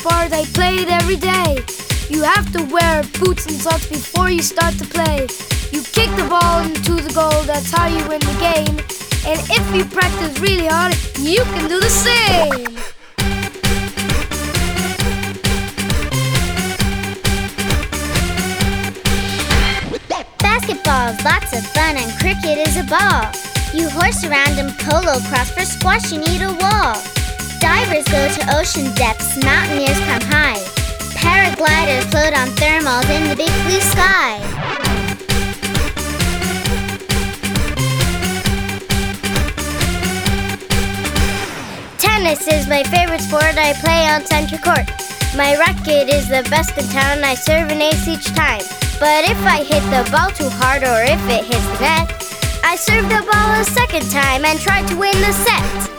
sport, I play it every day. You have to wear boots and socks before you start to play. You kick the ball into the goal, that's how you win the game. And if you practice really hard, you can do the same. Basketball's lots of fun and cricket is a ball. You horse around and polo cross, for squash you need a wall. Divers go to ocean depths, mountaineers come high. Paragliders float on thermals in the big blue sky. Tennis is my favorite sport, I play on center court. My racket is the best in town, I serve an ace each time. But if I hit the ball too hard or if it hits the net, I serve the ball a second time and try to win the set.